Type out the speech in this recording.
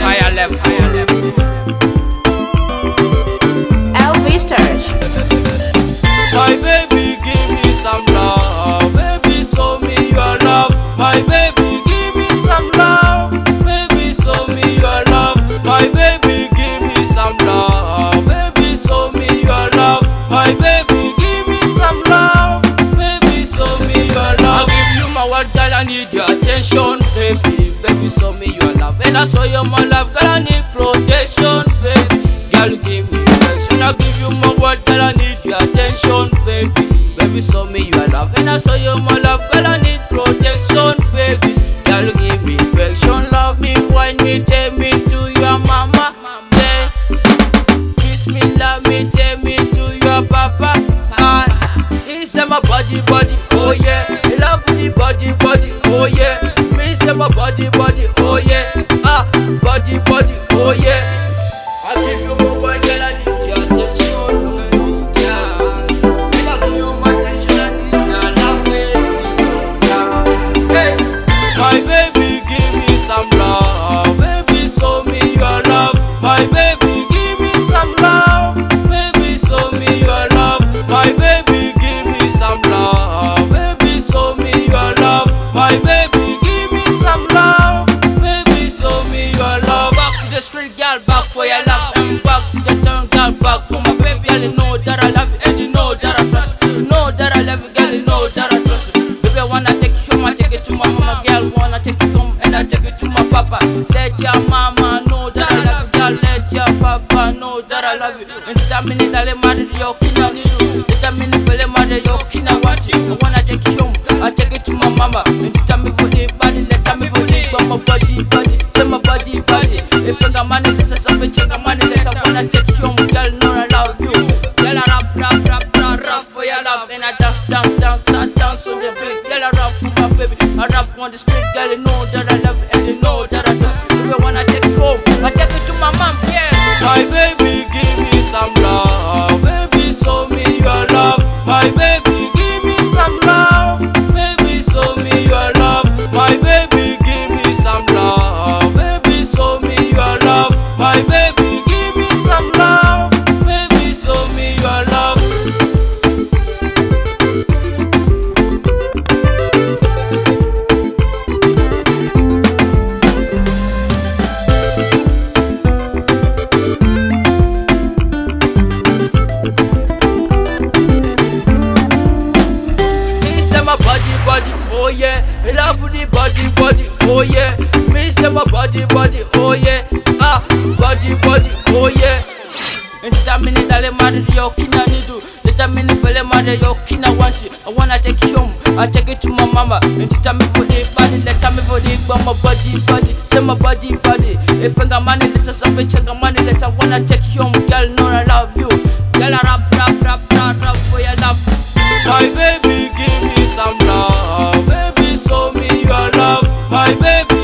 higher level. Elvis. My baby, give me some love. Baby, show me your love. My baby, give me some love. Baby, show me your love. My baby, give me some love. Baby, show me your love. My baby, give me some love. Baby, show me your love. I give you my word, girl, I need your attention, baby. Baby, show me your love. And I show you my love, girl, I need protection, baby. Girl, give me affection. I give you my word, girl, I need your attention, baby. Baby, show me your love. And I show you my love, girl, I need protection, baby. Girl, give me affection, love me, wine me, take me to your mama, yeah. Kiss me, love me, take me to your papa. He say my body, oh yeah. He love the body, oh yeah. Me say my body, oh yeah. Body, oh yeah. I give you my word, girl, I need your attention, yeah. I give you my attention, I need your love, baby, yeah. Hey, my baby, give me some love. Baby, show me your love. My baby, give me some love. Baby, show me your love. My baby, give me some love. Baby, show me your love. My baby, give me some love. Baby, show me your love. Back to the street, girl, back for your love. And back to the town, girl, back for my baby. Girl, you know that I love you and you know that I trust you. You know that I love you, girl, you know that I trust you. Baby, I wanna take you home, I take it to my mama. Girl, wanna take you home and I take it to my papa. Let your mama know that I love you, girl. Let your papa know that I love you. And that minute, I'll marry you, kina nidu. That minute, I'll marry you, kina want you. I wanna take you home, I take it to my mama. And that me for the body, let me for the my body, say my body. If I got money, let us have a check. Money, let I wanna take you home, girl. Know I love you. Girl, I rap for your love, and I dance on the beat. Girl, I rap for my baby. I rap on the street, girl. You know that I love you, and you know that I trust you. If I wanna take you home, I take it to my mom, yeah. My baby, give me some love. Baby, show me your love. My baby, give me some love. Baby, show me your love. My baby, give me some love. Baby, show me your love. My baby, give me some love. Baby, show me your love. He say my body, oh yeah. He love the body, oh yeah. Me say my body, oh yeah. Body, oh yeah. And that minute I'll marry you, kina nidu. That minute I'll marry you, kina want you. I wanna take you home, I take it to my mama. And that me for the body, let me for the my body. Say my body. If I got money, let us have a check. Money, let I wanna take you home, girl. Know I love you. Girl, I rap for your love. My baby, give me some love. Baby, show me your love. My baby,